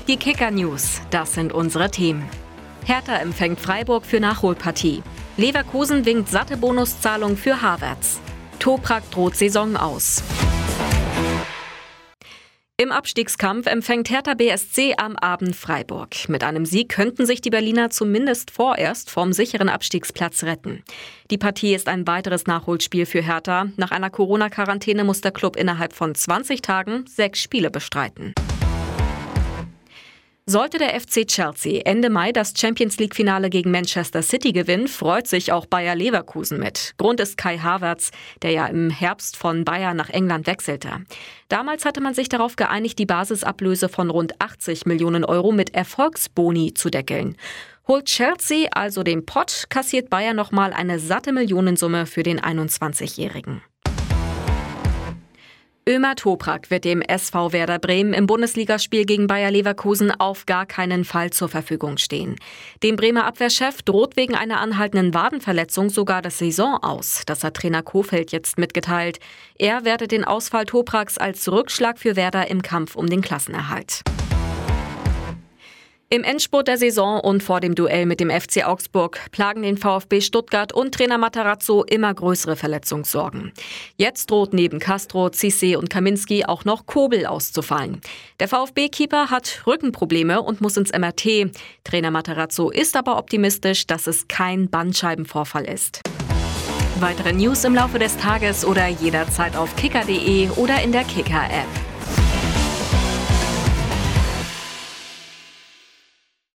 Die Kicker-News, das sind unsere Themen. Hertha empfängt Freiburg für Nachholpartie. Leverkusen winkt satte Bonuszahlung für Havertz. Toprak droht Saison aus. Im Abstiegskampf empfängt Hertha BSC am Abend Freiburg. Mit einem Sieg könnten sich die Berliner zumindest vorerst vom sicheren Abstiegsplatz retten. Die Partie ist ein weiteres Nachholspiel für Hertha. Nach einer Corona-Quarantäne muss der Klub innerhalb von 20 Tagen 6 Spiele bestreiten. Sollte der FC Chelsea Ende Mai das Champions-League-Finale gegen Manchester City gewinnen, freut sich auch Bayer Leverkusen mit. Grund ist Kai Havertz, der ja im Herbst von Bayern nach England wechselte. Damals hatte man sich darauf geeinigt, die Basisablöse von rund 80 Millionen Euro mit Erfolgsboni zu deckeln. Holt Chelsea also den Pott, kassiert Bayern nochmal eine satte Millionensumme für den 21-Jährigen. Ömer Toprak wird dem SV Werder Bremen im Bundesligaspiel gegen Bayer Leverkusen auf gar keinen Fall zur Verfügung stehen. Dem Bremer Abwehrchef droht wegen einer anhaltenden Wadenverletzung sogar das Saison aus. Das hat Trainer Kohfeldt jetzt mitgeteilt. Er wertet den Ausfall Topraks als Rückschlag für Werder im Kampf um den Klassenerhalt. Im Endspurt der Saison und vor dem Duell mit dem FC Augsburg plagen den VfB Stuttgart und Trainer Matarazzo immer größere Verletzungssorgen. Jetzt droht neben Castro, Cissé und Kaminski auch noch Kobel auszufallen. Der VfB-Keeper hat Rückenprobleme und muss ins MRT. Trainer Matarazzo ist aber optimistisch, dass es kein Bandscheibenvorfall ist. Weitere News im Laufe des Tages oder jederzeit auf kicker.de oder in der Kicker-App.